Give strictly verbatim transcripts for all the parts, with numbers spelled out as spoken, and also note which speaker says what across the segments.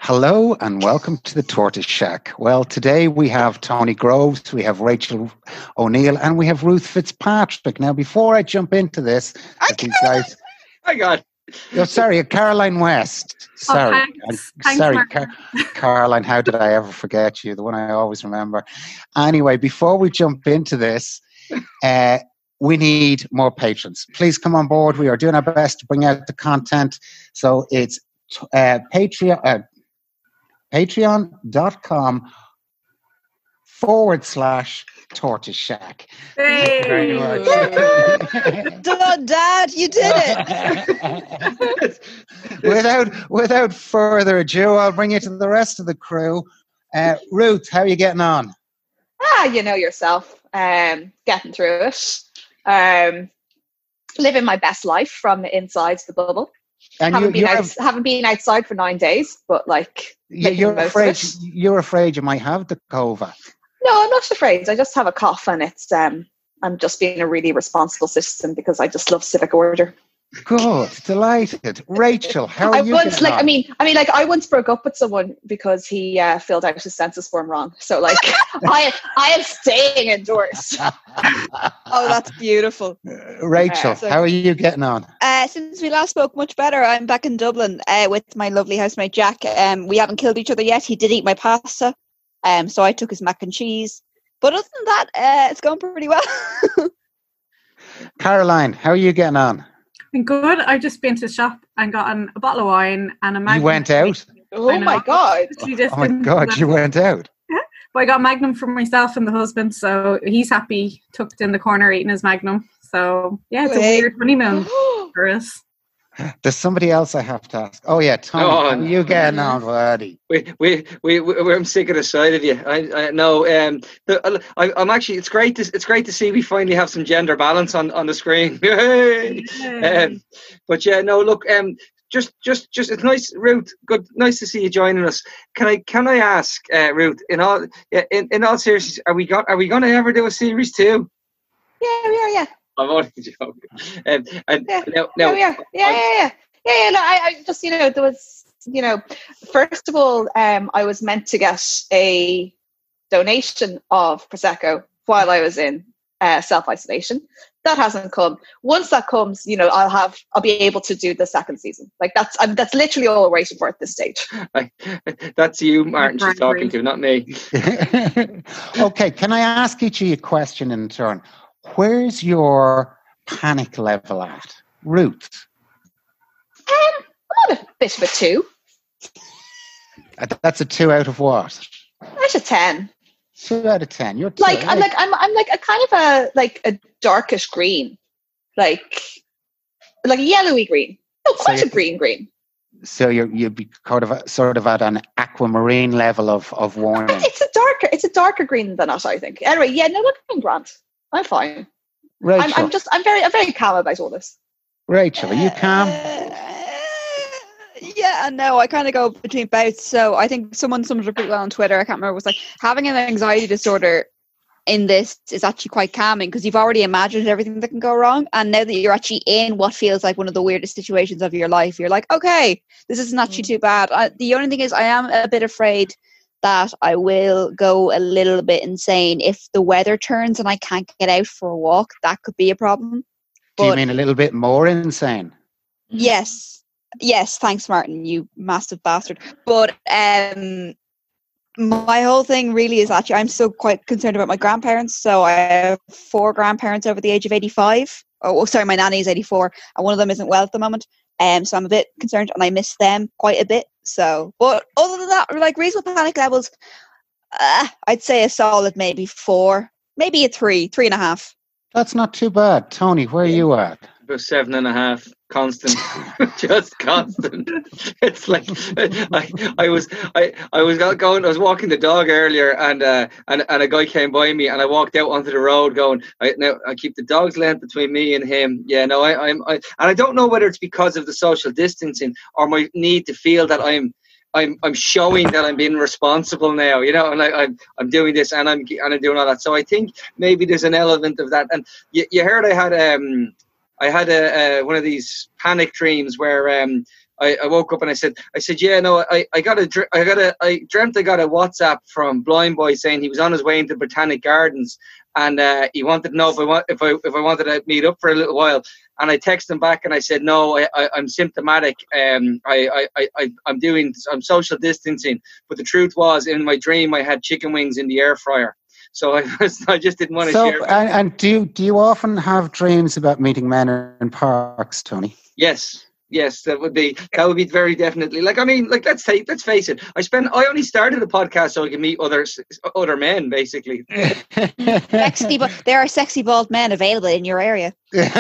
Speaker 1: Hello and welcome to the Tortoise Shack. Well, today we have Tony Groves, we have Rachel O'Neill, and we have Ruth Fitzpatrick. Now, before I jump into this, these guys,
Speaker 2: my God,
Speaker 1: oh, sorry, Caroline West. Sorry,
Speaker 3: oh, thanks.
Speaker 1: I'm,
Speaker 3: Thanks,
Speaker 1: sorry, Car- Caroline. How did I ever forget you? The one I always remember. Anyway, before we jump into this, uh, we need more patrons. Please come on board. We are doing our best to bring out the content. So it's uh, Patreon. Uh, Patreon.com forward slash Tortoise Shack.
Speaker 3: Hey.
Speaker 1: Thank you very much.
Speaker 4: Done, Dad, you did it.
Speaker 1: without without further ado, I'll bring you to the rest of the crew. Uh, Ruth, how are you getting on?
Speaker 4: Ah, you know yourself. Um, getting through it. Um, living my best life from inside the bubble. And haven't, you, been out, haven't been outside for nine days, but like
Speaker 1: you're afraid you're afraid you might have the COVID.
Speaker 4: No, I'm not afraid. I just have a cough, and it's um, I'm just being a really responsible citizen because I just love civic order.
Speaker 1: Good, delighted. Rachel, how are
Speaker 4: I
Speaker 1: you?
Speaker 4: Once, like,
Speaker 1: on?
Speaker 4: I mean, I mean, like, I once broke up with someone because he uh, filled out his census form wrong. So, like, I, I am staying indoors.
Speaker 5: Oh, that's beautiful.
Speaker 1: Uh, Rachel, uh, so, how are you getting on?
Speaker 5: Uh, since we last spoke, much better. I'm back in Dublin uh, with my lovely housemate Jack. Um, we haven't killed each other yet. He did eat my pasta, um, so I took his mac and cheese. But other than that, uh, it's going pretty well.
Speaker 1: Caroline, how are you getting on?
Speaker 3: Been good. I've just been to the shop and gotten a bottle of wine and a Magnum.
Speaker 1: You went out?
Speaker 4: Oh my God.
Speaker 1: Oh my God, you went out?
Speaker 3: Yeah. But I got Magnum for myself and the husband, so he's happy, tucked in the corner eating his Magnum. So, yeah, it's a weird honeymoon for us.
Speaker 1: There's somebody else I have to ask. Oh yeah, Tom, oh, how are you getting on, buddy?
Speaker 2: We, we, we, we, I'm sick of the sight of you. I, I no, um, the, I, I'm actually. It's great. To, it's great to see we finally have some gender balance on, on the screen. um, but yeah, no, look, um, just, just, just. It's nice, Ruth. Good, nice to see you joining us. Can I, can I ask, uh, Ruth? In all, in, in all seriousness, are we got? Are we going to ever do a series two?
Speaker 4: Yeah, we are. Yeah.
Speaker 2: I'm only joking. Um, and
Speaker 4: yeah,
Speaker 2: no, no,
Speaker 4: yeah, yeah, yeah, yeah, yeah, yeah. No, I, I just, you know, there was, you know, first of all, um, I was meant to get a donation of Prosecco while I was in uh, self-isolation. That hasn't come. Once that comes, you know, I'll have, I'll be able to do the second season. Like that's, I'm, that's literally all we're waiting for at this stage.
Speaker 2: I, that's you, Martin. She's talking to, not me.
Speaker 1: Okay, can I ask each of you a question in turn? Where's your panic level at, Ruth?
Speaker 4: Um, I'm on a bit of a two.
Speaker 1: That's a two out of what?
Speaker 4: That's a ten.
Speaker 1: Two out of ten. You're two,
Speaker 4: like I'm like I'm I'm like a kind of a like a darkish green, like like a yellowy green. No, quite so a green green.
Speaker 1: So you're you'd be kind of a, sort of at an aquamarine level of of warning.
Speaker 4: It's a darker it's a darker green than us, I think. Anyway, yeah, no, look, I'm grand. I'm fine.
Speaker 1: Rachel.
Speaker 4: I'm, I'm just, I'm very, I'm very calm about all this.
Speaker 1: Rachel, are you calm?
Speaker 5: Uh, yeah and no, I kind of go between bouts. So I think someone summed it up pretty well on Twitter. I can't remember. It was like having an anxiety disorder in this is actually quite calming because you've already imagined everything that can go wrong. And now that you're actually in what feels like one of the weirdest situations of your life, you're like, okay, this isn't actually too bad. I, the only thing is I am a bit afraid that I will go a little bit insane if the weather turns and I can't get out for a walk. That could be a problem.
Speaker 1: But do you mean a little bit more insane?
Speaker 5: Yes. Yes. Thanks, Martin, you massive bastard. But um, my whole thing really is actually, I'm still quite concerned about my grandparents. So I have four grandparents over the age of eighty-five. Oh, sorry, my nanny's eighty-four and one of them isn't well at the moment. Um, so I'm a bit concerned and I miss them quite a bit. So, but other than that, like reasonable panic levels, uh, I'd say a solid maybe four, maybe a three, three and a half.
Speaker 1: That's not too bad. Tony, where are you at?
Speaker 2: About seven and a half, constant, just constant. It's like I, I was, I, I was going, I was walking the dog earlier, and uh, and and a guy came by me, and I walked out onto the road, going, I now I keep the dog's length between me and him. Yeah, no, I, I'm, I, and I don't know whether it's because of the social distancing or my need to feel that I'm. I'm I'm showing that I'm being responsible now, you know, and I, I'm I'm doing this and I'm and I'm doing all that. So I think maybe there's an element of that. And you, you heard I had um I had a, uh, one of these panic dreams where um I, I woke up and I said, I said, yeah, no, I, I got a, dr- I got a, I dreamt I got a WhatsApp from Blind Boy saying he was on his way into Botanic Gardens, and uh, he wanted to know if I want, if I, if I wanted to meet up for a little while. And I texted him back and I said, no, I, I, I'm symptomatic. Um, I, I, I, I'm doing, I'm social distancing. But the truth was, in my dream, I had chicken wings in the air fryer. So I, was, I just didn't want to
Speaker 1: so,
Speaker 2: share.
Speaker 1: And, and do you, do you often have dreams about meeting men in parks, Tony?
Speaker 2: Yes. Yes, that would be that would be very definitely. Like, I mean, like let's take let's face it. I spent I only started the podcast so I could meet other other men, basically.
Speaker 5: Sexy, but there are sexy bald men available in your area.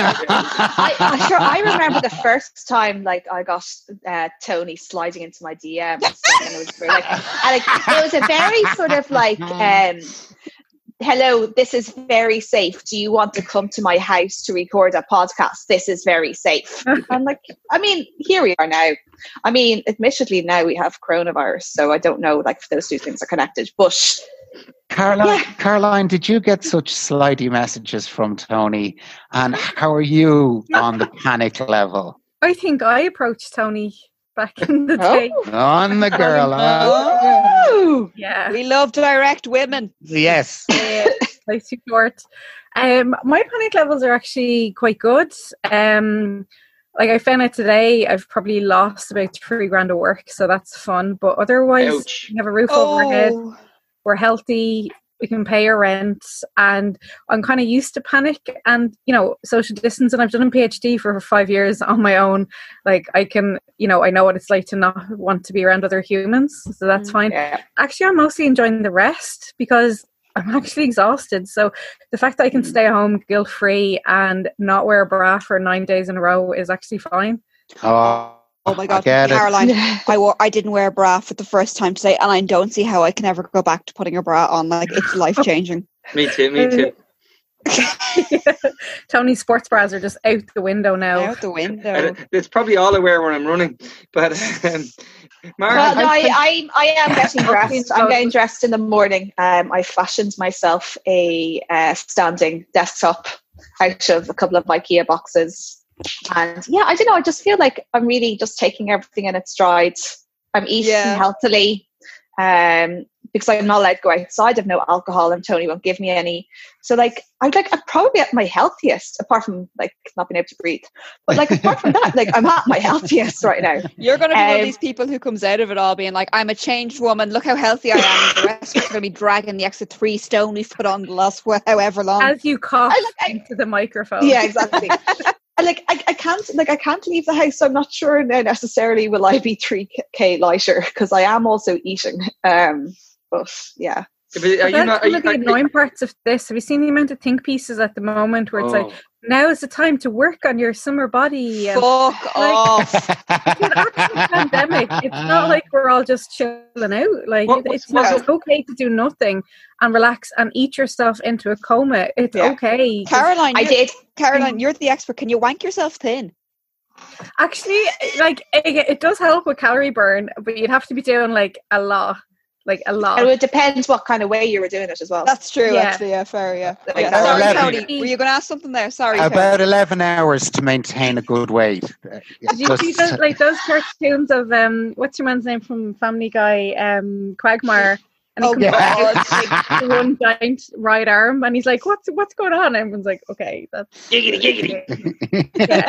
Speaker 4: I, I sure I remember the first time like I got uh, Tony sliding into my D Ms, and it was very, like, and, like it was a very sort of like. Um, Hello, this is very safe. Do you want to come to my house to record a podcast? This is very safe. I'm like, I mean, here we are now. I mean, admittedly, now we have coronavirus, so I don't know like if those two things are connected. But
Speaker 1: Caroline,
Speaker 4: yeah.
Speaker 1: Caroline, did you get such slidey messages from Tony? And how are you on the panic level?
Speaker 3: I think I approached Tony back in the day.
Speaker 4: Oh.
Speaker 1: On the girl. huh?
Speaker 4: Oh.
Speaker 3: Yeah.
Speaker 5: We love direct women.
Speaker 1: Yes.
Speaker 3: Yeah, like too short. Um, my panic levels are actually quite good. Um, like I found out today, I've probably lost about three grand of work, so that's fun. But otherwise,
Speaker 2: Ouch.
Speaker 3: we have a roof over our head.
Speaker 5: Oh,
Speaker 3: We're healthy. We can pay our rent, and I'm kind of used to panic and, you know, social distance. And I've done a PhD for five years on my own. Like I can, you know, I know what it's like to not want to be around other humans, so that's fine.
Speaker 4: Yeah.
Speaker 3: Actually, I'm mostly enjoying the rest because I'm actually exhausted. So the fact that I can stay at home guilt-free and not wear a bra for nine days in a row is actually fine.
Speaker 1: Oh,
Speaker 5: oh my God,
Speaker 1: I get it.
Speaker 5: Caroline! I wore, I didn't wear a bra for the first time today, and I don't see how I can ever go back to putting a bra on. Like it's life changing.
Speaker 2: Me too, me too.
Speaker 3: Tony's sports bras are just out the window now.
Speaker 5: Out the window.
Speaker 2: And it's probably all I wear when I'm running. But um, Mark,
Speaker 4: Well, no,
Speaker 2: I
Speaker 4: I,
Speaker 2: think-
Speaker 4: I, I am getting dressed. I'm getting dressed in the morning. Um, I fashioned myself a uh, standing desktop out of a couple of IKEA boxes. And yeah, I don't know. I just feel like I'm really just taking everything in its stride. I'm eating
Speaker 5: Yeah.
Speaker 4: healthily um, because I'm not allowed to go outside. I've no alcohol and Tony won't give me any. So like, I'm like, I'm probably at my healthiest apart from like not being able to breathe. But like, apart from that, like I'm at my healthiest right now.
Speaker 5: You're going to be one
Speaker 4: Um,
Speaker 5: of these people who comes out of it all being like, I'm a changed woman. Look how healthy I am. And the rest of us are going to be dragging the extra three stone we've put on the last wh- however long.
Speaker 3: As you cough
Speaker 4: I, like, I-
Speaker 3: into the microphone.
Speaker 4: Yeah, exactly. And like I, I can't like I can't leave the house. So I'm not sure now necessarily will I be three K lighter because I am also eating. Um, but yeah,
Speaker 2: are
Speaker 3: But
Speaker 2: you
Speaker 3: that's
Speaker 2: not? Are
Speaker 3: one
Speaker 2: you,
Speaker 3: of the annoying parts of this. Have you seen the amount of think pieces at the moment where it's
Speaker 2: Oh.
Speaker 3: like, now is the time to work on your summer body? And
Speaker 5: Fuck off.
Speaker 3: it's an actual pandemic. It's not like we're all just chilling out. Like
Speaker 2: What-
Speaker 3: it- it's,
Speaker 2: what's-
Speaker 3: it's okay to do nothing and relax and eat yourself into a coma. It's
Speaker 4: Yeah.
Speaker 3: okay.
Speaker 5: Caroline,
Speaker 4: I
Speaker 5: you're-
Speaker 4: did.
Speaker 5: Caroline, you're the expert. Can you wank yourself thin?
Speaker 3: Actually, like it, it does help with calorie burn, but you'd have to be doing like a lot, like a lot.
Speaker 4: And it depends what kind of way you were doing it as well.
Speaker 5: That's true,
Speaker 3: Yeah.
Speaker 5: actually. Yeah, fair, yeah.
Speaker 4: Like,
Speaker 5: yeah.
Speaker 4: that's
Speaker 5: Sorry,
Speaker 1: eleven.
Speaker 5: Tony. Were you going to ask something there? Sorry, Tony.
Speaker 1: About eleven hours to maintain a good weight. Uh,
Speaker 3: Did you
Speaker 1: just-
Speaker 3: see those, like those cartoons of um, what's your man's name from Family Guy, um, Quagmire, and he
Speaker 5: Oh,
Speaker 3: comes
Speaker 1: yeah.
Speaker 3: out with like, one giant right arm, and he's like, "What's what's going on?" And everyone's like, "Okay, that's
Speaker 2: Giggity, giggity.
Speaker 3: yeah.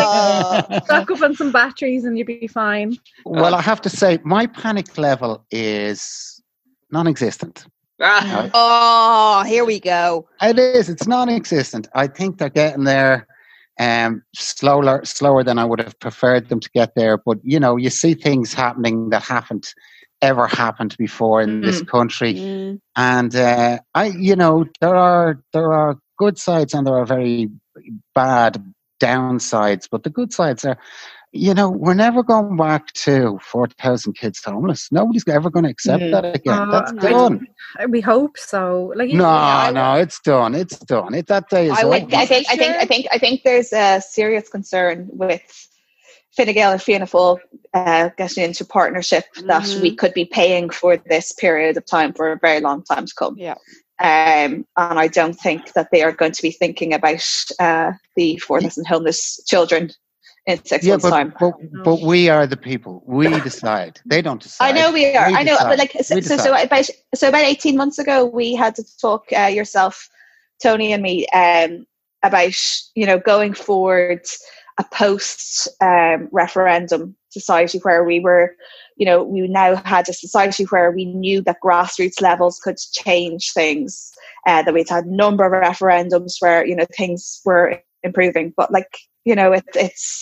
Speaker 5: Oh.
Speaker 3: Stock up on some batteries, and you'll be fine."
Speaker 1: Well, I have to say, my panic level is non-existent.
Speaker 2: Ah,
Speaker 5: Oh, here we go.
Speaker 1: It is. It's non-existent. I think they're getting there um, slower, slower than I would have preferred them to get there. But, you know, you see things happening that haven't ever happened before in this country.
Speaker 5: Mm.
Speaker 1: And uh, I, you know, there are there are good sides and there are very bad downsides. But the good sides are, you know, we're never going back to four thousand kids homeless. Nobody's ever going to accept
Speaker 4: Mm.
Speaker 1: that again.
Speaker 3: Oh,
Speaker 1: That's
Speaker 3: I
Speaker 1: done.
Speaker 3: We hope so. Like,
Speaker 1: No,
Speaker 3: yeah,
Speaker 1: no, it's done. It's done. It, that day is
Speaker 5: I
Speaker 1: over.
Speaker 5: would-
Speaker 4: I think I think I think I think there's a serious concern with Fine Gael and Fianna Fáil uh, getting into partnership that
Speaker 5: Mhm.
Speaker 4: we could be paying for this period of time for a very long time to come.
Speaker 5: Yeah.
Speaker 4: Um, and I don't think that they are going to be thinking about uh, the four thousand homeless children in six
Speaker 1: Yeah,
Speaker 4: months'
Speaker 1: but,
Speaker 4: time.
Speaker 1: but but we are the people. We decide. They don't decide.
Speaker 4: I know we are.
Speaker 1: We
Speaker 4: I know,
Speaker 1: decide.
Speaker 4: but like so,
Speaker 1: We
Speaker 4: so,
Speaker 1: decide.
Speaker 4: so about so about eighteen months ago, we had to talk uh, yourself, Tony, and me um, about you know going forward a post um, referendum society where we were, you know, we now had a society where we knew that grassroots levels could change things. Uh, that we'd had a number of referendums where you know things were improving, but like you know, it, it's.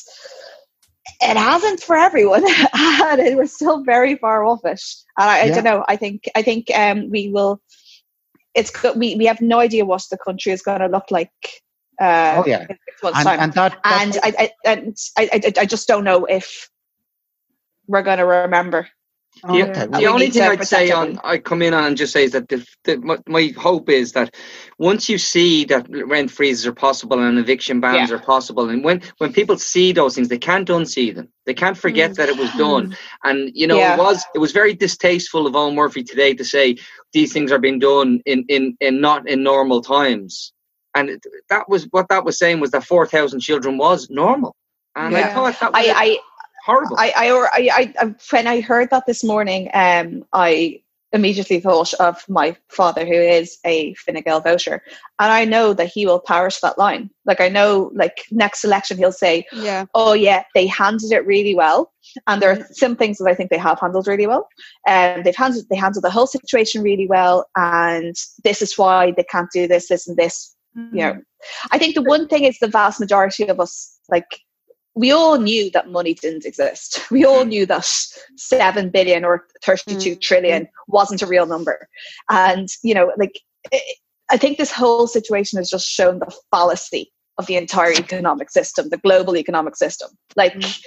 Speaker 4: It hasn't for everyone, and we're still very far off it. And I, I
Speaker 1: Yeah.
Speaker 4: don't know. I think I think um, we will. It's good. We we have no idea what the country is going to look like. Uh,
Speaker 1: Oh, yeah.
Speaker 4: in six months'
Speaker 1: And,
Speaker 4: time.
Speaker 1: and that, that
Speaker 4: And I, I and I, I I just don't know if we're going to remember.
Speaker 1: oh,
Speaker 2: The,
Speaker 1: okay.
Speaker 2: the
Speaker 4: we
Speaker 2: only
Speaker 4: need
Speaker 2: thing
Speaker 4: to
Speaker 2: I'd say
Speaker 4: protect
Speaker 2: on,
Speaker 4: everyone.
Speaker 2: I come in on and just say is that the, the, my, my hope is that once you see that rent freezes are possible and eviction bans
Speaker 4: Yeah.
Speaker 2: are possible, and when, when people see those things, they can't unsee them. They can't forget
Speaker 5: Mm.
Speaker 2: that it was done. And, you know,
Speaker 4: Yeah.
Speaker 2: it was it was very distasteful of Owen Murphy today to say these things are being done in, in, in not in normal times. And it, that was what that was saying was that four thousand children was normal. And I
Speaker 5: Yeah.
Speaker 2: thought that was
Speaker 4: I I.
Speaker 2: horrible.
Speaker 4: I, I, or I, I, I, when I heard that this morning, um, I immediately thought of my father, who is a Fine Gael voter, and I know that he will parrot that line. Like I know, like next election, he'll say,
Speaker 5: Yeah.
Speaker 4: "Oh yeah, they handled it really well," and there are some things that I think they have handled really well. And um, they've handled they handled the whole situation really well, and this is why they can't do this, this, and this. You know, I think the one thing is the vast majority of us, like. We all knew that money didn't exist. We all knew that seven billion or thirty-two
Speaker 5: Mm.
Speaker 4: trillion wasn't a real number. And, you know, like, it, I think this whole situation has just shown the fallacy of the entire economic system, the global economic system. Like,
Speaker 5: Mm.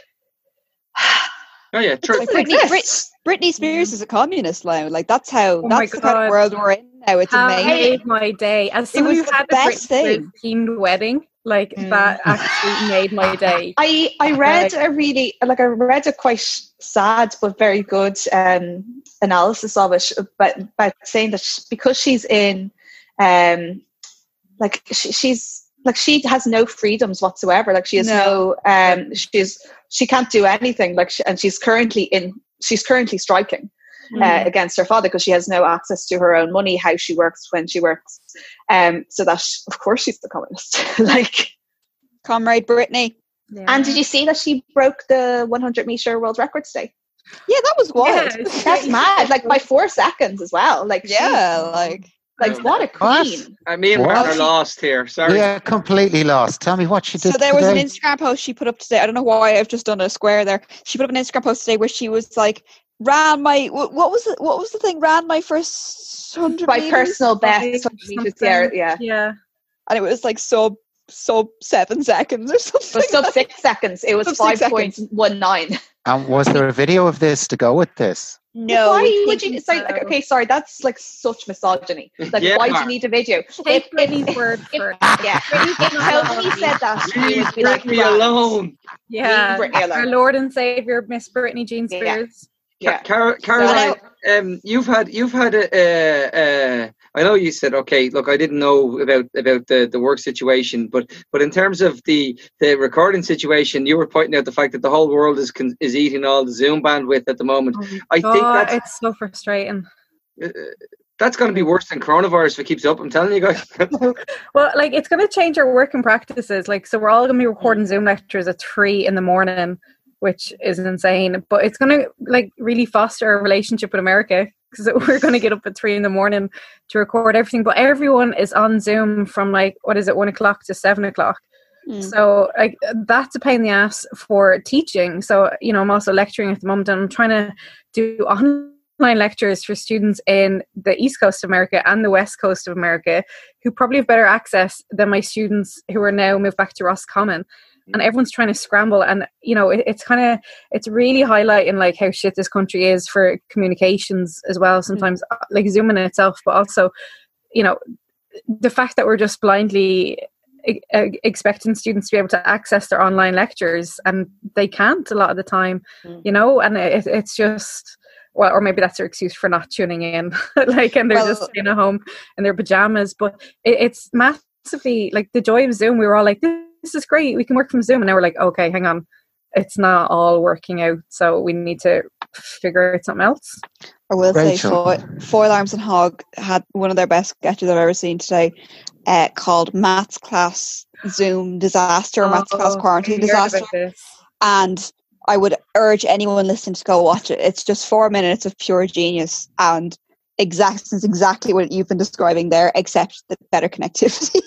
Speaker 2: oh, yeah, true.
Speaker 4: doesn't
Speaker 5: Britney,
Speaker 4: exist.
Speaker 5: Brit- Britney Spears is a communist now. Like that's how.
Speaker 3: Oh my
Speaker 5: that's the kind
Speaker 3: God.
Speaker 5: of world we're in now. It's
Speaker 3: That
Speaker 5: amazing.
Speaker 3: made my day. As someone
Speaker 5: was
Speaker 3: who
Speaker 5: the
Speaker 3: had a
Speaker 5: best
Speaker 3: Britney Spears
Speaker 5: thing.
Speaker 3: themed wedding, like
Speaker 4: Mm.
Speaker 3: that actually made my day.
Speaker 4: I, I read a really, like I read a quite sad but very good um, analysis of it, but, but saying that sh- because she's in, um, like she, she's, like she has no freedoms whatsoever. Like she has no,
Speaker 5: No.
Speaker 4: um, she's, she can't do anything. Like, she, and she's currently in, she's currently striking. Uh,
Speaker 3: Mm.
Speaker 4: against her father because she has no access to her own money, how she works, when she works. Um, so that, of course, she's the communist. Like,
Speaker 5: Comrade Britney.
Speaker 3: Yeah.
Speaker 4: and did you see that she broke the one hundred meter world record today?
Speaker 5: Yeah, that was wild.
Speaker 3: Yeah, she-
Speaker 4: That's mad. Like by four seconds as well. Like,
Speaker 5: Yeah,
Speaker 4: she's-
Speaker 5: like
Speaker 4: like what a
Speaker 1: What?
Speaker 4: queen.
Speaker 2: Uh, me and
Speaker 1: What?
Speaker 2: Mark are lost here. Sorry.
Speaker 1: Yeah, completely lost. Tell me what she did
Speaker 5: so there was an
Speaker 1: today.
Speaker 5: Instagram post she put up today. I don't know why I've just done a square there. She put up an Instagram post today where she was like, ran my what what was it? What was the thing? Ran my first hundred
Speaker 4: My
Speaker 5: meters,
Speaker 4: personal best.
Speaker 3: Something.
Speaker 4: one hundred meters, yeah, yeah.
Speaker 3: Yeah.
Speaker 5: and it was like sub sub seven seconds or
Speaker 4: It
Speaker 5: something.
Speaker 4: was sub six seconds. It was
Speaker 5: Sub
Speaker 4: five
Speaker 5: six
Speaker 4: point one nine.
Speaker 1: And was there a video of this to go with this?
Speaker 5: No,
Speaker 4: Why
Speaker 5: we
Speaker 4: would
Speaker 5: think-
Speaker 4: you? Sorry, like, okay, sorry. That's like such misogyny. Like,
Speaker 2: Yeah.
Speaker 4: why do you need a video?
Speaker 3: Take
Speaker 4: If-
Speaker 3: Britney's
Speaker 4: if-
Speaker 3: word
Speaker 4: if-
Speaker 3: for it.
Speaker 4: Yeah, if Tony said that, he
Speaker 2: Leave
Speaker 4: would be like,
Speaker 2: Britney
Speaker 4: "Grand."
Speaker 2: alone.
Speaker 3: Yeah.
Speaker 4: Leave Britney
Speaker 3: Our
Speaker 4: alone.
Speaker 3: Lord and Savior, Miss Britney Jean
Speaker 4: Yeah.
Speaker 3: Spears.
Speaker 4: Yeah.
Speaker 2: Car- Caroline, um, you've had you've had a, uh, uh, I know you said okay. Look, I didn't know about about the, the work situation, but but in terms of the, the recording situation, you were pointing out the fact that the whole world is con- is eating all the Zoom bandwidth at the moment.
Speaker 3: Oh my
Speaker 2: I think
Speaker 3: God,
Speaker 2: that's
Speaker 3: it's so frustrating.
Speaker 2: uh, that's going to be worse than coronavirus if it keeps up. I'm telling you guys.
Speaker 3: Well, like it's going to change our working practices. Like, so we're all going to be recording Zoom lectures at three in the morning, which is insane. But it's going to like really foster a relationship with America because we're going to get up at three in the morning to record everything. But everyone is on Zoom from like what is it, one o'clock to seven o'clock.
Speaker 5: Mm.
Speaker 3: So like that's a pain in the ass for teaching. So you know, I'm also lecturing at the moment, and I'm trying to do online lectures for students in the East Coast of America and the West Coast of America who probably have better access than my students who are now moved back to Roscommon. And everyone's trying to scramble, and you know it, it's kind of it's really highlighting like how shit this country is for communications as well sometimes, mm. like Zoom in itself, but also you know the fact that we're just blindly e- expecting students to be able to access their online lectures and they can't a lot of the time, mm. you know and it, it's just well, or maybe that's their excuse for not tuning in, like, and they're well, just staying at home in their pajamas. But it, it's massively like the joy of Zoom. We were all like, this is great, we can work from Zoom, and now we're like, okay, hang on, it's not all working out. So we need to figure out something else.
Speaker 5: I will say
Speaker 1: Rachel.
Speaker 5: Foil, Foil Arms and Hog had one of their best sketches I've ever seen today, uh, called Maths Class Zoom Disaster, or Maths Class
Speaker 3: Oh,
Speaker 5: Quarantine
Speaker 3: I heard
Speaker 5: Disaster.
Speaker 3: about this.
Speaker 5: And I would urge anyone listening to go watch it. It's just four minutes of pure genius, and exact it's exactly what you've been describing there, except the better connectivity.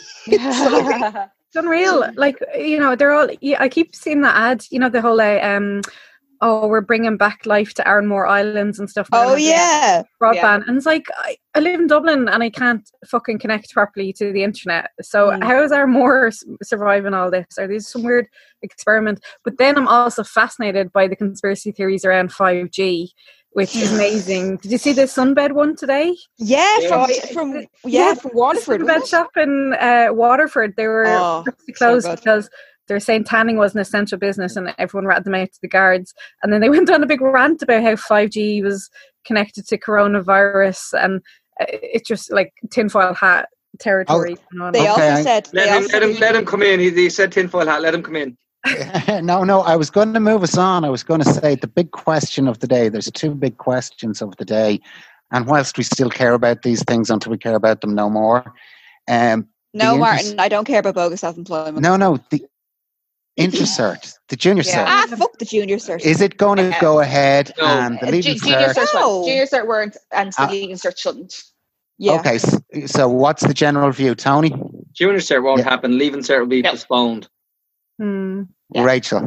Speaker 3: It's unreal. Like, you know, they're all, yeah, I keep seeing that ad, you know, the whole, uh, um, oh, we're bringing back life to Aaronmore Islands and stuff.
Speaker 5: Oh yeah,
Speaker 3: broadband.
Speaker 4: Yeah.
Speaker 3: And it's like, I, I live in Dublin and I can't fucking connect properly to the internet. So
Speaker 5: Mm.
Speaker 3: how is Aaronmore s- surviving all this? Are these some weird experiment? But then I'm also fascinated by the conspiracy theories around five G, which is amazing. Did you see the Sunbed one today?
Speaker 5: yeah.
Speaker 2: Yeah.
Speaker 5: From from yeah,
Speaker 3: Yeah,
Speaker 5: from Waterford.
Speaker 3: The
Speaker 5: wasn't
Speaker 3: Sunbed
Speaker 5: it?
Speaker 3: shop in uh, Waterford, they were
Speaker 5: Oh,
Speaker 3: forced to
Speaker 5: so
Speaker 3: close
Speaker 5: good.
Speaker 3: because they were saying tanning was an essential business and everyone ratted them out to the guards. And then they went on a big rant about how five G was connected to coronavirus, and uh, it's just like tinfoil hat territory. going on.
Speaker 5: They
Speaker 1: Okay,
Speaker 5: also
Speaker 1: I-
Speaker 5: said
Speaker 2: Let
Speaker 5: they
Speaker 2: him,
Speaker 5: also
Speaker 2: let him, let him come in. He, he said tinfoil hat. Let him come in.
Speaker 1: no, no, I was going to move us on. I was going to say the big question of the day. There's two big questions of the day. And whilst we still care about these things until we care about them no more. Um,
Speaker 5: no,
Speaker 1: the
Speaker 5: Martin.
Speaker 1: interest-
Speaker 5: I don't care about bogus self-employment.
Speaker 1: no, no, the intercert, the junior
Speaker 4: Yeah.
Speaker 1: cert.
Speaker 5: Ah, fuck the junior cert.
Speaker 1: Is it going to
Speaker 4: Yeah.
Speaker 1: go ahead
Speaker 2: No.
Speaker 1: and the
Speaker 4: Uh,
Speaker 1: leaving
Speaker 4: ju- junior
Speaker 1: cert?
Speaker 4: cert
Speaker 5: No.
Speaker 4: won't. Junior cert weren't, and the
Speaker 1: Uh,
Speaker 4: leaving cert shouldn't.
Speaker 5: yeah.
Speaker 1: Okay, so, so what's the general view, Tony?
Speaker 2: Junior cert won't
Speaker 1: Yeah.
Speaker 2: happen. Leaving cert will be
Speaker 4: Yep.
Speaker 2: postponed.
Speaker 3: Hmm.
Speaker 4: Yeah.
Speaker 1: Rachel?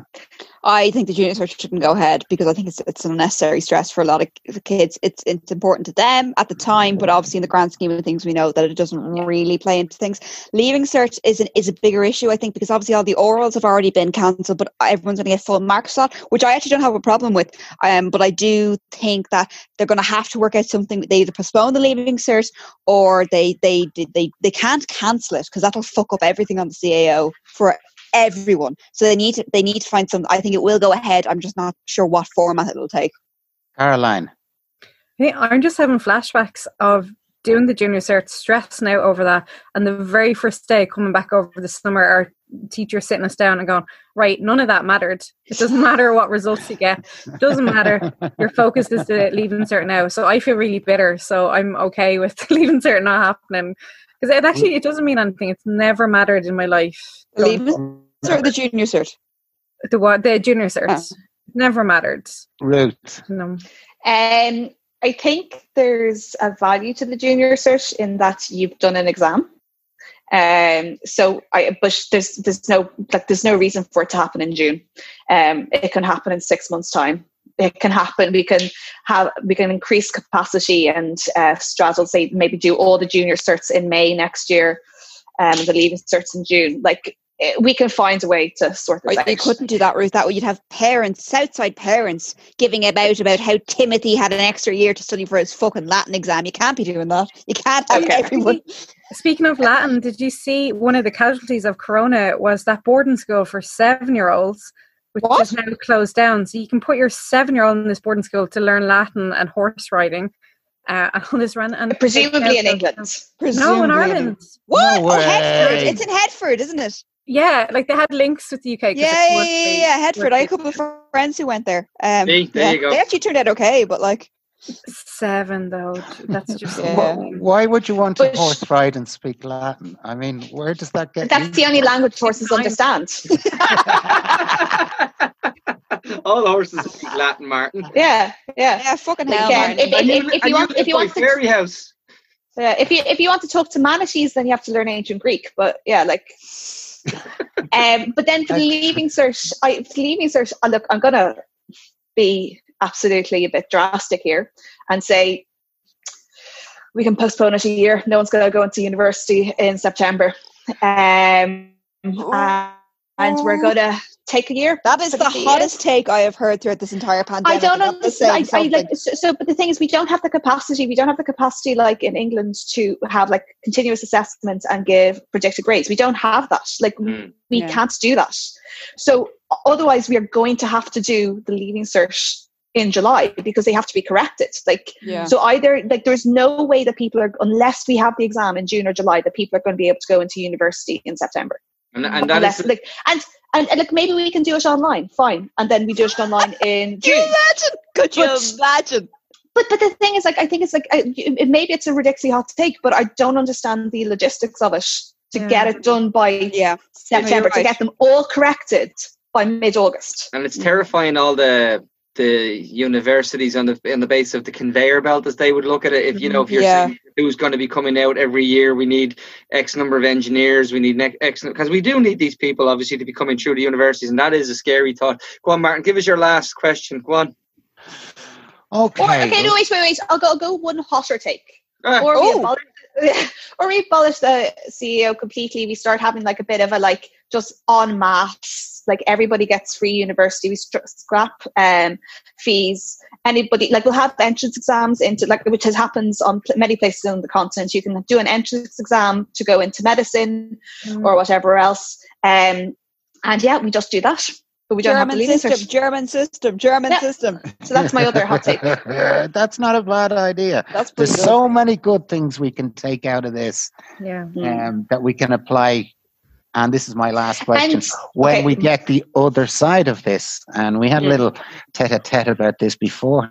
Speaker 5: I think the junior cert shouldn't go ahead because I think it's it's an unnecessary stress for a lot of kids. It's it's important to them at the time, but obviously in the grand scheme of things, we know that it doesn't really play into things. Leaving cert is an, is a bigger issue, I think, because obviously all the orals have already been cancelled, but everyone's going to get full marks for that, which I actually don't have a problem with. Um, but I do think that they're going to have to work out something. They either postpone the leaving cert or they they they they, they can't cancel it because that'll fuck up everything on the C A O for everyone. So they need to they need to find something. I think it will go ahead. I'm just not sure what format it'll take.
Speaker 1: Caroline?
Speaker 3: Hey, I'm just having flashbacks of doing the junior cert, stressing out over that, and the very first day coming back over the summer, our teacher sitting us down and going, right, none of that mattered. It doesn't matter what results you get. It doesn't matter. Your focus is the leaving cert now. So I feel really bitter. So I'm okay with leaving cert not happening. Because it actually, it doesn't mean anything. It's never mattered in my life.
Speaker 5: The leaving cert or the junior cert?
Speaker 3: The what? The junior cert.
Speaker 5: Oh.
Speaker 3: Never mattered.
Speaker 1: Ruth?
Speaker 3: No.
Speaker 4: Um, I think there's a value to the junior cert in that you've done an exam. Um, so I, but there's there's no like there's no reason for it to happen in June. Um, it can happen in six months' time. It can happen. We can have we can increase capacity and uh, straddle, say maybe do all the junior certs in May next year, um, and the leaving certs in June. Like it, we can find a way to sort this
Speaker 5: Or
Speaker 4: out.
Speaker 5: you couldn't do that, Ruth. That way you'd have parents, Southside parents, giving about about how Timothy had an extra year to study for his fucking Latin exam. You can't be doing that. You can't have
Speaker 4: Okay.
Speaker 5: everyone.
Speaker 3: Speaking of Latin, did you see one of the casualties of Corona was that boarding school for seven-year-olds, which
Speaker 5: What?
Speaker 3: is now closed down. So you can put your seven-year-old in this boarding school to learn Latin and horse riding. Uh, and all this run, and
Speaker 4: Presumably in England.
Speaker 3: No, in
Speaker 5: Presumably.
Speaker 3: Ireland.
Speaker 5: What?
Speaker 1: No
Speaker 5: oh, Headford.
Speaker 1: way.
Speaker 5: It's in Headford, isn't it?
Speaker 3: Yeah, like they had links with the U K. 'cause
Speaker 5: Yeah,
Speaker 3: it's
Speaker 5: yeah,
Speaker 3: one
Speaker 5: yeah,
Speaker 3: place
Speaker 5: yeah. Headford.
Speaker 3: where
Speaker 5: I had a
Speaker 3: people-
Speaker 5: couple of friends who went there. Um,
Speaker 2: See, there
Speaker 5: yeah.
Speaker 2: you go.
Speaker 5: They actually turned out okay, but like,
Speaker 3: Seven though. That's just
Speaker 5: Yeah.
Speaker 1: Wh- Why would you want to
Speaker 4: But-
Speaker 1: horse ride and speak Latin? I mean, where does that get
Speaker 4: That's
Speaker 1: you
Speaker 4: the only
Speaker 1: from?
Speaker 4: language horses
Speaker 3: Fine.
Speaker 4: understand.
Speaker 2: All horses speak Latin, Martin.
Speaker 4: Yeah, yeah.
Speaker 5: yeah, fucking
Speaker 4: Like,
Speaker 5: hell,
Speaker 4: um,
Speaker 5: Martin.
Speaker 4: if-
Speaker 2: And
Speaker 4: if-
Speaker 2: you,
Speaker 4: if
Speaker 2: and
Speaker 4: you want-
Speaker 2: live
Speaker 4: if you
Speaker 2: by
Speaker 4: want to-
Speaker 2: Fairy House.
Speaker 4: Yeah, if you if you want to talk to manatees, then you have to learn ancient Greek. But yeah, like, um, but then for the leaving cert, I for the leaving cert, I look, I'm gonna be absolutely a bit drastic here and say we can postpone it a year. No one's gonna go into university in September, um, and, and we're gonna take a year.
Speaker 5: That is
Speaker 4: for
Speaker 5: the
Speaker 4: C E.
Speaker 5: hottest take I have heard throughout this entire pandemic.
Speaker 4: I don't
Speaker 5: and that is
Speaker 4: understand.
Speaker 5: saying
Speaker 4: I, I like
Speaker 5: something.
Speaker 4: so, so. But the thing is, we don't have the capacity. We don't have the capacity, like in England, to have like continuous assessments and give predicted grades. We don't have that. Like
Speaker 2: Mm.
Speaker 4: we
Speaker 5: Yeah.
Speaker 4: can't do that. So otherwise, we are going to have to do the leaving cert in July because they have to be corrected. Like
Speaker 5: Yeah.
Speaker 4: so, either like there's no way that people are, unless we have the exam in June or July, that people are going to be able to go into university in September.
Speaker 2: And, and that
Speaker 4: Unless,
Speaker 2: is
Speaker 4: like and and, and like maybe we can do it online, fine, and then we do it online in
Speaker 5: Can you
Speaker 4: June.
Speaker 5: imagine? Could you
Speaker 4: But-
Speaker 5: imagine?
Speaker 4: But but the thing is, like, I think it's like I, it, maybe it's a ridiculously hot take, but I don't understand the logistics of it to
Speaker 3: Yeah.
Speaker 4: get it done by
Speaker 5: Yeah.
Speaker 4: September, to
Speaker 5: right.
Speaker 4: get them all corrected by mid-August.
Speaker 2: And it's terrifying all the the universities on the on the base of the conveyor belt, as they would look at it. If you know, if you're
Speaker 5: Yeah.
Speaker 2: saying who's going to be coming out every year, we need X number of engineers, we need ne- X, because we do need these people obviously to be coming through the universities, and that is a scary thought. Go on, Martin, give us your last question. Go on.
Speaker 1: Okay.
Speaker 4: Or okay, no, wait, wait, wait. I'll go, I'll go one hotter take.
Speaker 2: Ah,
Speaker 4: Or we
Speaker 5: Oh.
Speaker 4: abolish, or we abolish the C E O completely. We start having like a bit of a like just en masse, like everybody gets free university. We str- scrap um, fees. Anybody like we'll have entrance exams into like which has happens on pl- many places on the continent. You can do an entrance exam to go into medicine or whatever else. Um, and yeah, we just do that, but we don't have to
Speaker 5: German
Speaker 4: leave
Speaker 5: system,
Speaker 4: it.
Speaker 5: German system, German
Speaker 4: Yeah.
Speaker 5: system.
Speaker 4: So that's my other hot take.
Speaker 1: That's not a bad idea.
Speaker 5: That's pretty
Speaker 1: There's
Speaker 5: good.
Speaker 1: so many good things we can take out of this
Speaker 3: Yeah.
Speaker 1: um, that we can apply. And this is my last question.
Speaker 4: And-
Speaker 1: when
Speaker 4: okay.
Speaker 1: we get the other side of this, and we had a
Speaker 2: Yeah.
Speaker 1: little tete-a-tete about this beforehand.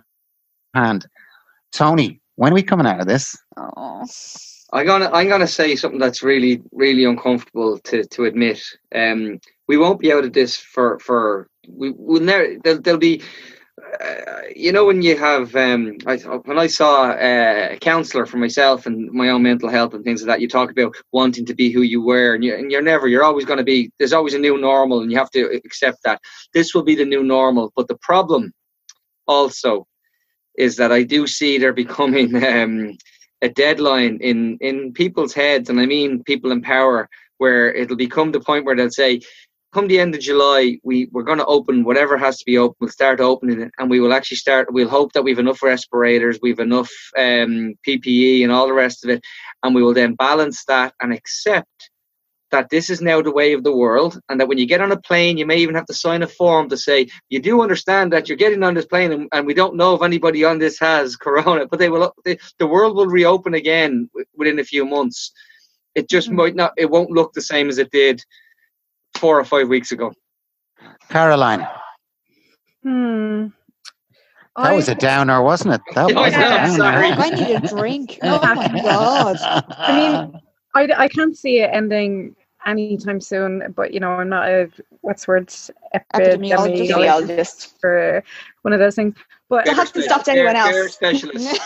Speaker 1: Tony, when are we coming out of this?
Speaker 5: Oh.
Speaker 2: I'm gonna I'm gonna say something that's really really uncomfortable to to admit. Um, we won't be out of this for for we will never. There'll, there'll be, uh, you know, when you have um, I, when I saw uh, a counsellor for myself and my own mental health and things like that. You talk about wanting to be who you were, and, you, and you're never. You're always going to be. There's always a new normal, and you have to accept that. This will be the new normal. But the problem also is that I do see there becoming um, a deadline in, in people's heads, and I mean people in power, where it'll become the point where they'll say, come the end of July, we, we're going to open whatever has to be open, we'll start opening it, and we will actually start, we'll hope that we've enough respirators, we've enough um, P P E and all the rest of it, and we will then balance that and accept that this is now the way of the world, and that when you get on a plane, you may even have to sign a form to say, you do understand that you're getting on this plane, and, and we don't know if anybody on this has corona, but they will. They, the world will reopen again w- within a few months. It just
Speaker 3: Mm.
Speaker 2: might not. It won't look the same as it did four or five weeks ago.
Speaker 1: Caroline,
Speaker 3: Hmm.
Speaker 1: that was a downer, wasn't it? That
Speaker 2: Yeah,
Speaker 1: was a
Speaker 3: I know,
Speaker 1: downer.
Speaker 2: sorry.
Speaker 5: I need a drink. Oh my god.
Speaker 3: I mean, I, I can't see it ending anytime soon, but you know, I'm not a what's the word
Speaker 5: Epidemiologist.
Speaker 3: epidemiologist
Speaker 4: Epidemiologist.
Speaker 3: for one of those things. But
Speaker 4: That hasn't stopped anyone
Speaker 2: They're- they're
Speaker 4: else.
Speaker 2: specialists.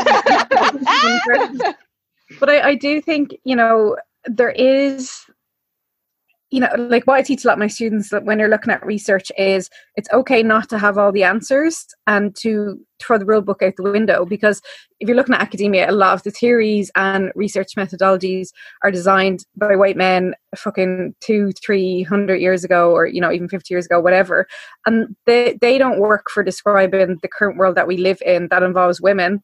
Speaker 3: but I, I do think, you know, there is, you know, like what I teach a lot of my students that when they're looking at research is it's okay not to have all the answers and to throw the rule book out the window, because if you're looking at academia, a lot of the theories and research methodologies are designed by white men fucking two, three hundred years ago, or, you know, even fifty years ago, whatever. And they, they don't work for describing the current world that we live in that involves women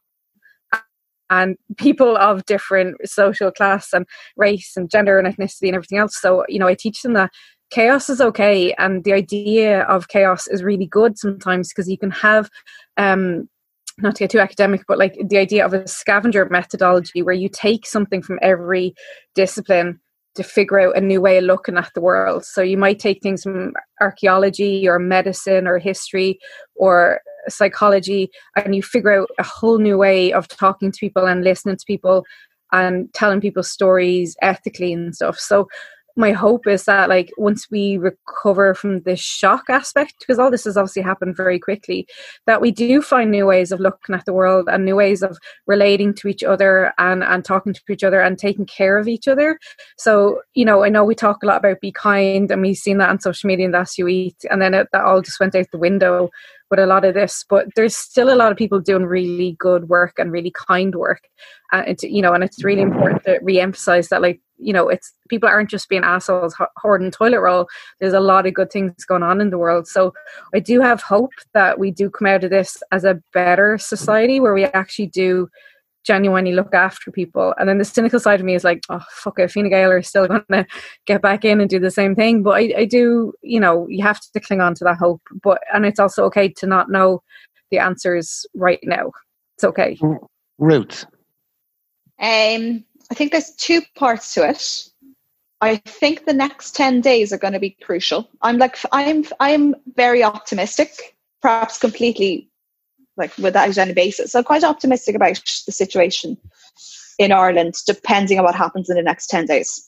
Speaker 3: and people of different social class and race and gender and ethnicity and everything else. So, you know, I teach them that chaos is okay, and the idea of chaos is really good sometimes, because you can have, um, not to get too academic, but like the idea of a scavenger methodology where you take something from every discipline to figure out a new way of looking at the world. So you might take things from archaeology or medicine or history or psychology, and you figure out a whole new way of talking to people and listening to people and telling people stories ethically and stuff. So my hope is that, like, once we recover from the shock aspect, because all this has obviously happened very quickly, that we do find new ways of looking at the world and new ways of relating to each other and, and talking to each other and taking care of each other. So, you know, I know we talk a lot about be kind, and we've seen that on social media and that's you eat, and then it, that all just went out the window with a lot of this, but there's still a lot of people doing really good work and really kind work. And it's, you know, and it's really important to re-emphasize that, like, you know, it's people aren't just being assholes hoarding toilet roll. There's a lot of good things going on in the world. So I do have hope that we do come out of this as a better society where we actually do genuinely look after people. And then the cynical side of me is like, oh, fuck it, Fine Gael are still going to get back in and do the same thing. But I, I do, you know, you have to cling on to that hope. But and it's also okay to not know the answers right now. It's okay.
Speaker 1: Ruth.
Speaker 4: Um, I think there's two parts to it. I think the next ten days are going to be crucial. I'm like, I'm, I'm very optimistic, perhaps completely like without any basis. I'm quite optimistic about the situation in Ireland, depending on what happens in the next ten days.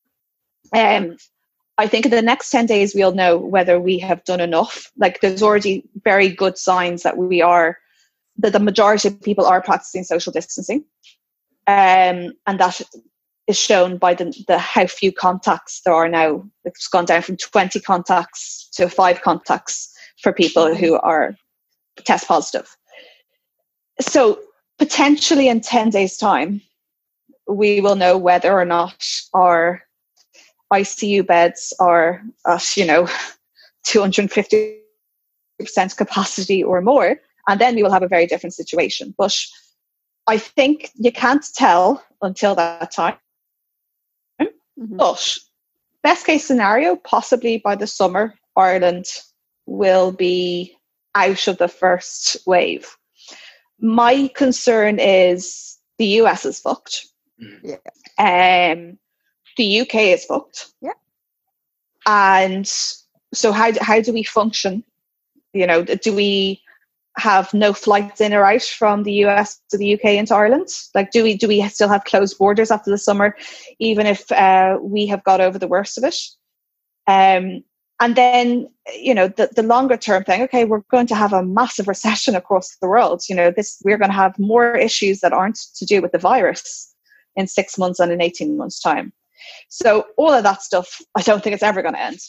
Speaker 4: Um, I think in the next ten days, we'll know whether we have done enough. Like there's already very good signs that we are, that the majority of people are practicing social distancing. Um, and that is shown by the, the how few contacts there are now. It's gone down from twenty contacts to five contacts for people who are test positive. So potentially in ten days' time, we will know whether or not our I C U beds are at, you know, two hundred fifty percent capacity or more. And then we will have a very different situation. But I think you can't tell until that time. Mm-hmm. But best case scenario, possibly by the summer, Ireland will be out of the first wave. My concern is the U S is fucked.
Speaker 5: Yeah.
Speaker 4: Um, the U K is fucked.
Speaker 5: Yeah.
Speaker 4: And so how do, how do we function? You know, do we have no flights in or out from the U S to the U K into Ireland? Like, do we do we still have closed borders after the summer, even if uh, we have got over the worst of it? Um, and then, you know, the, the longer term thing, okay, we're going to have a massive recession across the world. You know, this we're going to have more issues that aren't to do with the virus in six months and in eighteen months' time. So all of that stuff, I don't think it's ever going to end.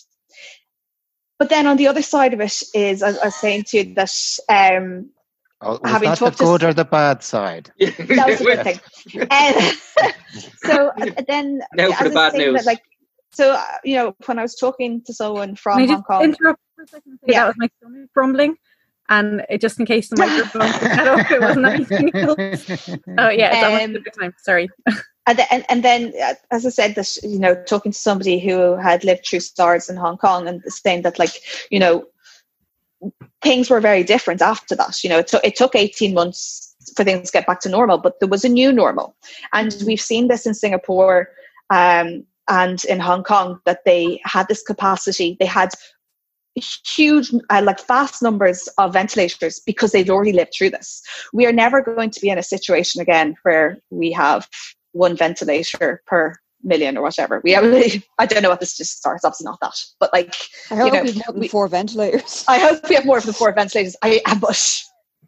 Speaker 4: But then on the other side of it is, I, I was saying to you that um,
Speaker 1: oh, was
Speaker 4: having
Speaker 1: that the
Speaker 4: talked
Speaker 1: good
Speaker 4: to,
Speaker 1: or the bad side?
Speaker 4: that was a good thing. Um, so uh, then,
Speaker 2: now for the bad news.
Speaker 4: That, like, so uh, you know, when I was talking to someone from
Speaker 3: Can I
Speaker 4: Hong
Speaker 3: just
Speaker 4: Kong,
Speaker 3: interrupt for a second? And say
Speaker 4: Yeah.
Speaker 3: That was my stomach grumbling, and it, just in case the microphone was cut off, it wasn't anything else. Oh yeah, it's almost
Speaker 4: Um,
Speaker 3: a good time. Sorry.
Speaker 4: And then, and, and then, uh, as I said, this, you know, talking to somebody who had lived through SARS in Hong Kong and saying that, like, you know, things were very different after that. You know, it took it took eighteen months for things to get back to normal, but there was a new normal, and we've seen this in Singapore um, and in Hong Kong that they had this capacity. They had huge, uh, like, vast numbers of ventilators because they'd already lived through this. We are never going to be in a situation again where we have one ventilator per million or whatever. We have, I don't know what this just starts. Obviously not that, but like,
Speaker 5: I hope
Speaker 4: you know,
Speaker 5: we have more than
Speaker 4: we,
Speaker 5: four ventilators.
Speaker 4: I hope we have more than four ventilators. I, but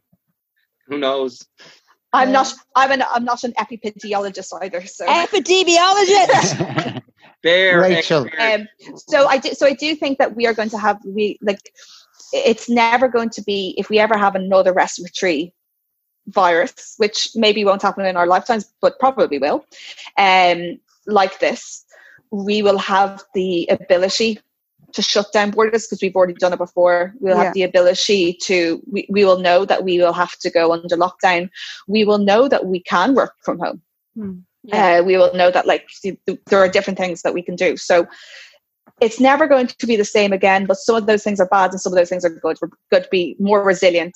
Speaker 2: Who knows?
Speaker 4: I'm
Speaker 5: Yeah.
Speaker 4: not. I'm an. I'm not an epidemiologist either. So,
Speaker 5: Epidemiologist.
Speaker 2: Bear
Speaker 1: Rachel.
Speaker 2: expert.
Speaker 4: um, so I do. So I do think that we are going to have. We like. It's never going to be, if we ever have another respiratory virus, which maybe won't happen in our lifetimes, but probably will, um, like this, we will have the ability to shut down borders because we've already done it before. We'll
Speaker 5: Yeah.
Speaker 4: have the ability to, we, we will know that we will have to go under lockdown. We will know that we can work from home.
Speaker 3: Hmm.
Speaker 5: Yeah.
Speaker 4: Uh, we will know that, like, th- th- there are different things that we can do. So it's never going to be the same again, but some of those things are bad and some of those things are good. We're going to be more resilient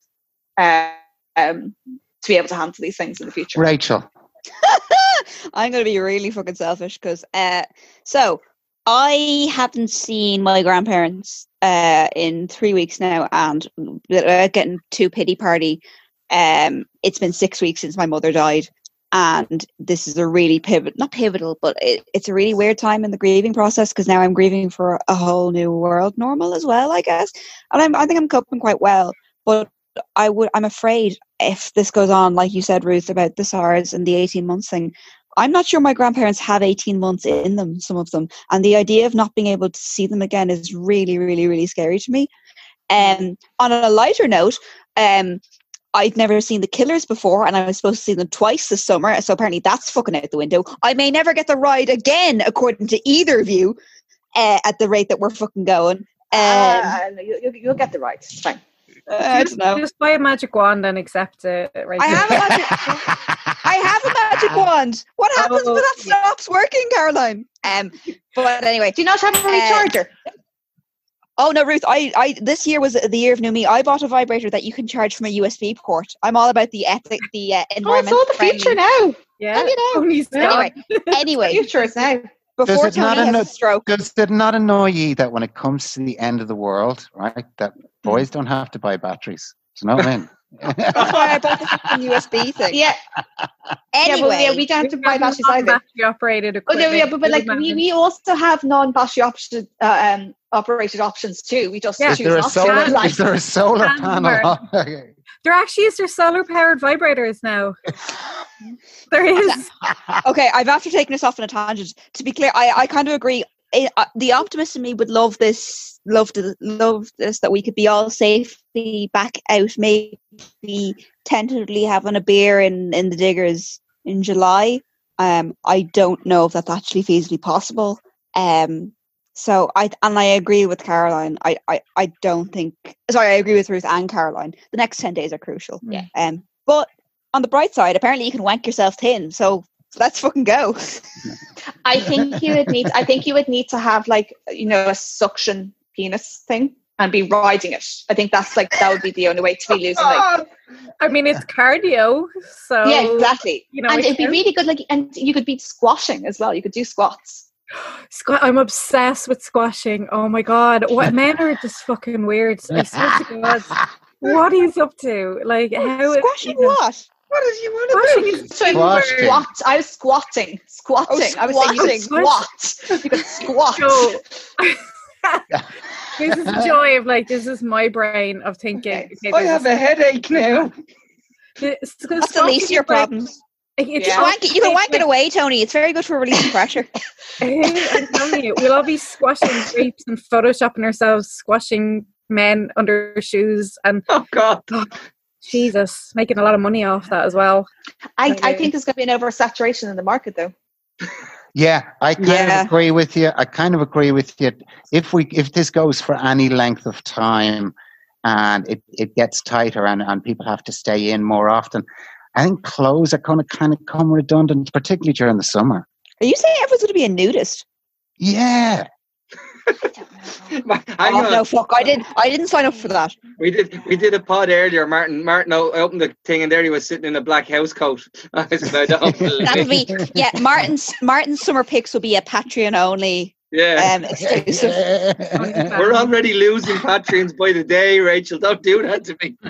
Speaker 4: uh, um, to be able to handle these things in the future.
Speaker 1: Rachel.
Speaker 5: I'm going to be really fucking selfish because, uh, so I haven't seen my grandparents uh, in three weeks now, and without getting too pity party, um, it's been six weeks since my mother died, and this is a really pivot, not pivotal, but it, it's a really weird time in the grieving process because now I'm grieving for a whole new world normal as well, I guess, and I'm, I think I'm coping quite well, but I would, I'm afraid if this goes on, like you said, Ruth, about the SARS and the eighteen months thing, I'm not sure my grandparents have eighteen months in them, some of them. And the idea of not being able to see them again is really, really, really scary to me. Um, on a lighter note, um, I'd never seen The Killers before, and I was supposed to see them twice this summer. So apparently that's fucking out the window. I may never get the ride again, according to either of you, uh, at the rate that we're fucking going. Um,
Speaker 4: Uh, you, you, you'll get the right. It's fine.
Speaker 5: uh, I don't know.
Speaker 3: Just buy a magic wand and accept it. Right
Speaker 5: I
Speaker 3: now.
Speaker 5: have a magic, I have a magic wand. What happens
Speaker 3: Oh.
Speaker 5: when that stops working, Caroline? Um, but anyway,
Speaker 4: Do you not have a
Speaker 5: Uh,
Speaker 4: recharger?
Speaker 5: oh no, Ruth, I, I, this year was the year of new me. I bought a vibrator that you can charge from a U S B port. I'm all about the ethic, the uh,
Speaker 4: Oh, it's
Speaker 5: environment.
Speaker 4: all the future now.
Speaker 3: Yeah.
Speaker 4: Well, you know.
Speaker 3: Tony's
Speaker 4: Yeah.
Speaker 3: gone.
Speaker 5: Anyway, anyway,
Speaker 4: Future is now.
Speaker 5: before
Speaker 1: it not
Speaker 5: Tony has
Speaker 1: anno-
Speaker 5: a stroke.
Speaker 1: Does it not annoy you that when it comes to the end of the world, right, that boys don't have to buy batteries? Do you know what I mean?
Speaker 5: That's why I bought the fucking U S B thing.
Speaker 4: Yeah.
Speaker 5: Anyway,
Speaker 4: Yeah, well, yeah, we don't have to buy batteries either.
Speaker 3: Battery operated
Speaker 4: Oh,
Speaker 3: equipment.
Speaker 4: yeah, yeah, but, but like we, we also have non-battery option, uh, um, operated options too. We just
Speaker 3: Yeah.
Speaker 1: Is
Speaker 4: choose
Speaker 1: there a
Speaker 4: not
Speaker 1: solar?
Speaker 4: to. Like,
Speaker 1: Is there a solar
Speaker 3: Can
Speaker 1: panel?
Speaker 3: There actually is. There's solar powered vibrators now. There is.
Speaker 5: okay, I've after taken us off on a tangent. To be clear, I, I kind of agree. It, uh, the optimist in me would love this, love to love this that we could be all safely back out, maybe tentatively having a beer in, in the Diggers in July. Um, I don't know if that's actually feasibly possible. Um, so I and I agree with Caroline. I, I, I don't think. Sorry, I agree with Ruth and Caroline. The next ten days are crucial.
Speaker 4: Yeah.
Speaker 5: Um, but on the bright side, apparently you can wank yourself thin. So let's fucking go.
Speaker 4: I think you would need. I think you would need to have like you know a suction penis thing and be riding it. I think that's like that would be the only way to be losing like.
Speaker 3: I mean, it's cardio, so
Speaker 4: Yeah, exactly.
Speaker 3: You know,
Speaker 4: and
Speaker 3: it
Speaker 4: it'd be
Speaker 3: counts.
Speaker 4: really good. Like, and you could be squashing as well. You could do squats.
Speaker 3: Squ- I'm obsessed with squashing. Oh my god, what men are just fucking weird. I swear to God, what he's up to? Like how
Speaker 5: Squashing
Speaker 3: you know,
Speaker 5: what?
Speaker 2: What does you want to
Speaker 3: Squashing
Speaker 2: do?
Speaker 3: is
Speaker 4: So you
Speaker 1: Squashing.
Speaker 4: squat. I was squatting, squatting.
Speaker 5: Oh,
Speaker 4: I was saying you could
Speaker 3: squatting.
Speaker 4: squat. You could squat.
Speaker 3: so. This is the joy of like this is my brain of thinking.
Speaker 4: Okay.
Speaker 3: okay,
Speaker 2: I
Speaker 3: there's
Speaker 2: have a headache now.
Speaker 3: this- this
Speaker 5: That's the least of your
Speaker 3: like-
Speaker 5: problems.
Speaker 3: It's
Speaker 4: Yeah.
Speaker 5: Just wank it, you can
Speaker 3: it's
Speaker 5: wank it
Speaker 3: like-
Speaker 5: away, Tony. It's very good for releasing pressure.
Speaker 3: I'm telling you, we'll all be squashing grapes and photoshopping ourselves, squashing men under shoes, and
Speaker 2: Oh God.
Speaker 3: Jesus, making a lot of money off that as well.
Speaker 4: I, I think there's going to be an oversaturation in the market, though.
Speaker 1: Yeah, I kind
Speaker 5: Yeah.
Speaker 1: of agree with you. I kind of agree with you. If we if this goes for any length of time and it, it gets tighter and, and people have to stay in more often, I think clothes are going to kind of come redundant, particularly during the summer.
Speaker 5: Are you saying everyone's going to be a nudist?
Speaker 1: Yeah.
Speaker 2: Hang
Speaker 5: oh,
Speaker 2: on.
Speaker 5: no, fuck. I didn't, I didn't sign up for that.
Speaker 2: We did we did a pod earlier. Martin Martin o- opened the thing and there he was sitting in a black house coat. I said, I don't
Speaker 5: That'll
Speaker 2: believe.
Speaker 5: be, yeah, Martin's Martin's summer picks will be a Patreon only
Speaker 2: Yeah.
Speaker 5: um, exclusive.
Speaker 2: We're already losing Patreons by the day, Rachel. Don't do that to me.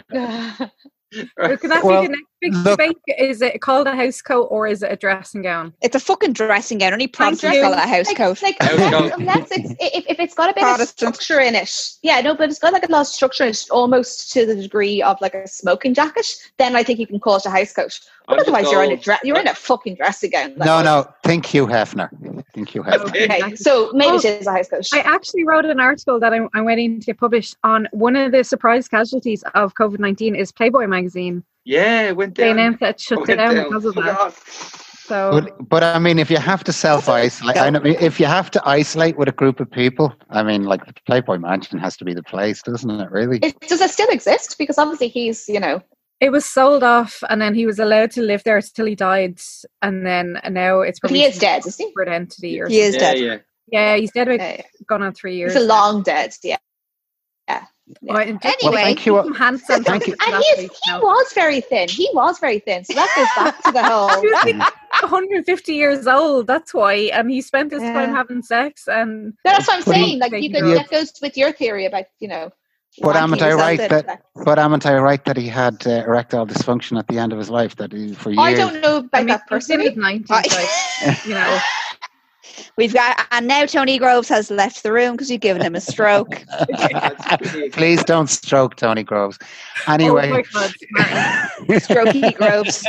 Speaker 3: Could that
Speaker 1: Well,
Speaker 3: be the next big
Speaker 1: look-
Speaker 3: debate? Is it called a house coat or is it a dressing gown?
Speaker 5: It's a fucking dressing gown. Only Protestants
Speaker 3: you.
Speaker 5: call it a house
Speaker 4: like,
Speaker 5: coat.
Speaker 4: like
Speaker 2: House
Speaker 4: unless,
Speaker 2: coat.
Speaker 4: unless it's if, if it's got a bit of
Speaker 5: Protestant.
Speaker 4: structure in it, yeah, no, but if it's got like a lot of structure in it, almost to the degree of like a smoking jacket, then I think you can call it a house coat. But
Speaker 2: I'm just
Speaker 4: otherwise, you're in a
Speaker 2: old.
Speaker 4: dress. You're in a fucking dressing gown. Like,
Speaker 1: No, no. Think Hugh Hefner. Think Hugh Hefner.
Speaker 4: Okay, so maybe
Speaker 3: Oh,
Speaker 4: it is a house coat.
Speaker 3: I actually wrote an article that I'm, I'm waiting to publish on one of the surprise casualties of COVID nineteen is Playboy magazine.
Speaker 2: Yeah, it went
Speaker 3: They
Speaker 2: down.
Speaker 3: announced that it shut
Speaker 2: Went
Speaker 3: it down
Speaker 2: down.
Speaker 3: because of that.
Speaker 2: God.
Speaker 3: So
Speaker 1: But, but I mean, if you have to self-isolate, I know, if you have to isolate with a group of people, I mean, like the Playboy Mansion has to be the place, doesn't it? Really?
Speaker 4: It, does it still exist? Because obviously he's, you know,
Speaker 3: it was sold off, and then he was allowed to live there till he died, and then and now it's
Speaker 4: but
Speaker 3: probably
Speaker 4: he is dead, is he?
Speaker 3: separate entity or
Speaker 5: He is
Speaker 2: Yeah,
Speaker 5: dead.
Speaker 2: yeah.
Speaker 3: yeah, he's dead. About
Speaker 4: Yeah,
Speaker 3: gone on three years.
Speaker 4: he's a long dead. Yeah.
Speaker 3: Well, and just
Speaker 5: Anyway.
Speaker 1: Thank you.
Speaker 3: keep him handsome.
Speaker 1: Thank you.
Speaker 4: And he, is, he was very thin. He was very thin. So that goes back to the whole.
Speaker 3: He was like one hundred fifty years old. That's why, and he spent his
Speaker 4: Yeah.
Speaker 3: time having sex. And
Speaker 4: No, that's what I'm
Speaker 1: But he-
Speaker 4: saying. Like you could,
Speaker 1: Yeah.
Speaker 4: that goes with your theory about, you know.
Speaker 1: But
Speaker 4: wanking
Speaker 1: am I
Speaker 4: yourself
Speaker 1: right
Speaker 4: in.
Speaker 1: that? But am I right that he had uh, erectile dysfunction at the end of his life? That he, for years.
Speaker 4: I don't know about
Speaker 3: I mean,
Speaker 4: that
Speaker 3: he's in
Speaker 4: personally.
Speaker 3: his nineties, like, you know.
Speaker 5: We've got, and now Tony Groves has left the room because you've given him a stroke.
Speaker 1: Please don't stroke Tony Groves.
Speaker 3: Oh
Speaker 1: Anyway.
Speaker 3: my God, Martin.
Speaker 5: Strokey Groves.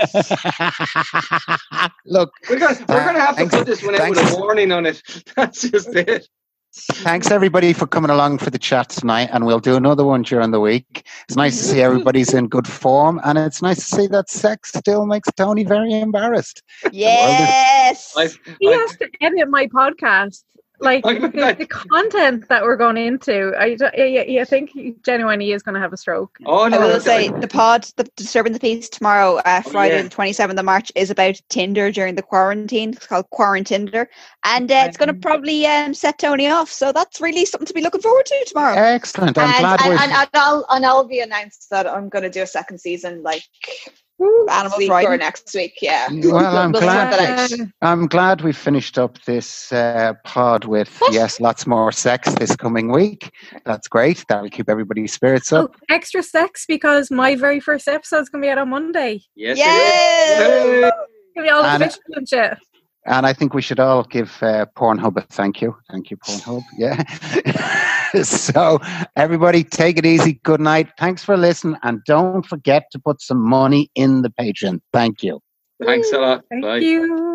Speaker 1: Look,
Speaker 2: We're gonna, we're gonna have to
Speaker 1: Thanks.
Speaker 2: put this one out with
Speaker 1: Thanks.
Speaker 2: a warning on it. That's just it.
Speaker 1: thanks everybody for coming along for the chat tonight, and we'll do another one during the week. It's nice to see everybody's in good form, and it's nice to see that sex still makes Tony very embarrassed.
Speaker 5: Yes.
Speaker 2: I've,
Speaker 3: He
Speaker 2: I've,
Speaker 3: has to edit my podcast. Like
Speaker 2: I mean,
Speaker 3: the,
Speaker 2: like-
Speaker 3: the content that we're going into, I, I, I think he genuinely is going to have a stroke.
Speaker 2: oh
Speaker 5: I
Speaker 2: no,
Speaker 5: will
Speaker 2: I-
Speaker 5: say the pod, the Disturbing the Peace tomorrow, uh, Friday
Speaker 2: yeah.
Speaker 5: the twenty-seventh of March, is about Tinder during the quarantine. It's called Quarantinder, and uh, it's going to probably um, set Tony off. So that's really something to be looking forward to tomorrow.
Speaker 1: Excellent. I'm
Speaker 4: And,
Speaker 1: glad
Speaker 4: and,
Speaker 1: we're.
Speaker 4: and, and I'll and I'll be announced that I'm going to do a second season like
Speaker 5: Animals
Speaker 4: week
Speaker 5: riding.
Speaker 4: or next week. Yeah.
Speaker 1: Well, I'm
Speaker 4: We'll sort
Speaker 1: glad.
Speaker 4: that out.
Speaker 1: I'm glad we finished up this uh, pod with
Speaker 4: What?
Speaker 1: yes, lots more sex this coming week. That's great. That will keep everybody's spirits
Speaker 3: Oh,
Speaker 1: up.
Speaker 3: extra sex because my very first episode's gonna be out on Monday.
Speaker 2: Yes,
Speaker 5: Yay!
Speaker 2: it is.
Speaker 3: Give me all
Speaker 1: And-
Speaker 3: official and shit.
Speaker 1: And I think we should all give uh, Pornhub a thank you. Thank you, Pornhub. Yeah. So, everybody, take it easy. Good night. Thanks for listening. And don't forget to put some money in the Patreon. Thank you.
Speaker 2: Thanks a lot.
Speaker 3: Thank
Speaker 2: Bye.
Speaker 3: you.